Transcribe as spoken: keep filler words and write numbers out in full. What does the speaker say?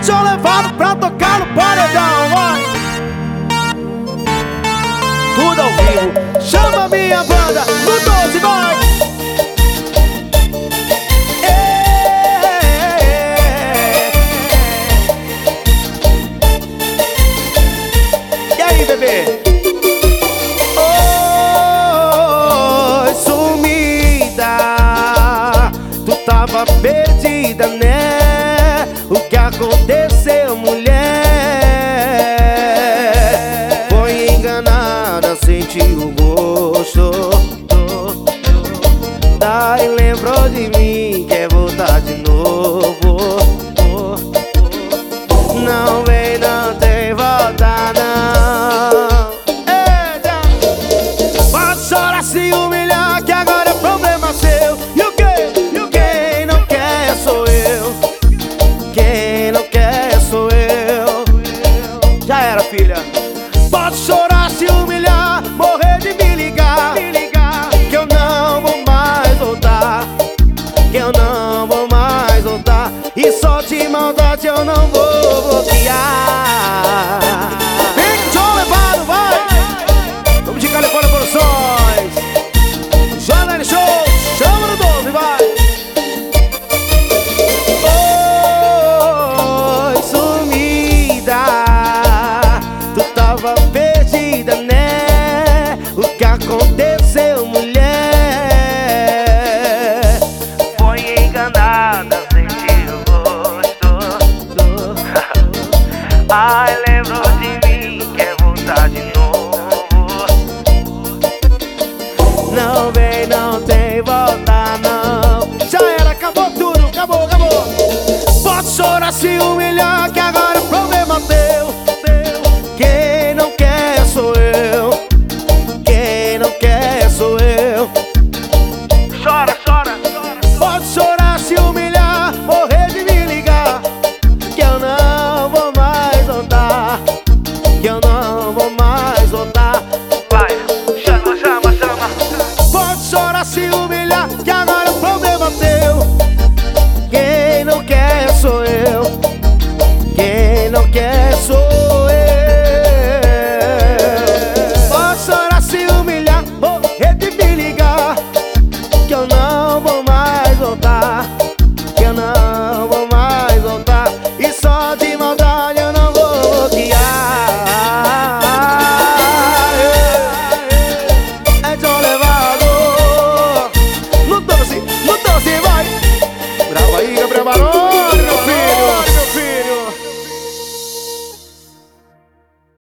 John levado pra tocar no paredão, vai. Tudo ao vivo, chama minha banda no doze, vai. E aí, bebê? Oi, sumida, tu tava perdida, né? O que aconteceu, mulher? Foi enganada, sentiu o gosto. Daí lembrou de mim, quer voltar de novo. Não vem, não tem volta, não. Eita! Pode chorar, se humilhar, que agora é problema seu. E o que? E o quem não quer sou eu. Quem não quer sou eu. Já era, filha. Pode chorar, se humilhar, morrer de me ligar, me ligar, que eu não vou mais voltar, que eu não vou mais voltar. E só de maldade eu não vou bloquear. Vem que John levado, vai. Vamos de Califórnia Produções. Joana Show, chama no doze, vai. Oi, sumida, tu tava perdida, né? O que aconteceu, mulher? Foi enganada, sentiu o gosto. Ai, lembrou de mim, quer voltar de novo. Não vem, não tem volta, não. Já era, acabou tudo, acabou, acabou. Pode chorar, se humilhar,